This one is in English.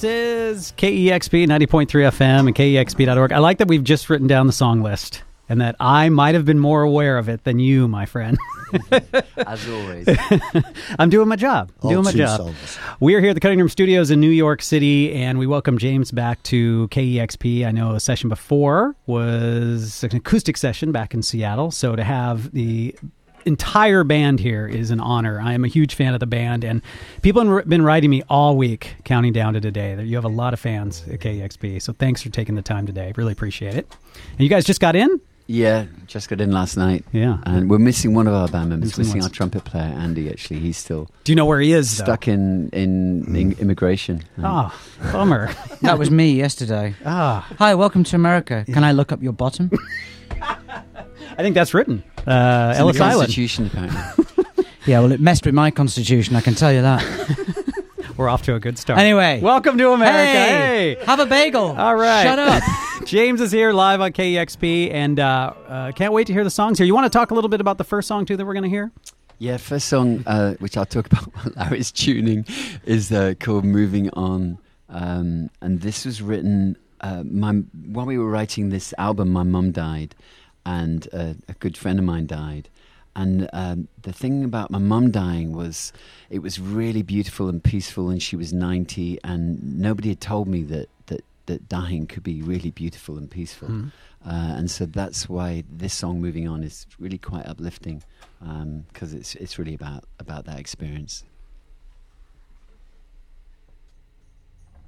is KEXP 90.3 FM and KEXP.org. I like that we've just written down the song list and that I might have been more aware of it than you, my friend. As always. I'm doing my job. Songs. We're here at the Cutting Room Studios in New York City, and we welcome James back to KEXP. I know a session before was an acoustic session back in Seattle, so to have the entire band here is an honor. I am a huge fan of the band, and people have been writing me all week counting down to today. You have a lot of fans at KEXP, so thanks for taking the time today. Really appreciate it. And you guys just got in? Yeah, just got in last night. Yeah. And we're missing one of our band members. Missing our trumpet player, Andy, actually. He's still... Do you know where he is, stuck in immigration. Oh, bummer. That was me yesterday. Hi, welcome to America. Can I look up your bottom? I think that's written. It's Ellis in the Island. Constitution, apparently. Yeah, well, it messed with my constitution, I can tell you that. We're off to a good start. Anyway. Welcome to America. Hey! Have a bagel. All right. Shut up. James is here live on KEXP, and can't wait to hear the songs here. You want to talk a little bit about the first song, too, that we're going to hear? Yeah, first song, which I'll talk about while Larry's tuning, is called Moving On. And this was written... while we were writing this album, my mum died, and a good friend of mine died. And the thing about my mum dying was it was really beautiful and peaceful, and she was 90, and nobody had told me that dying could be really beautiful and peaceful. Mm. And so that's why this song, Moving On, is really quite uplifting, because it's really about that experience.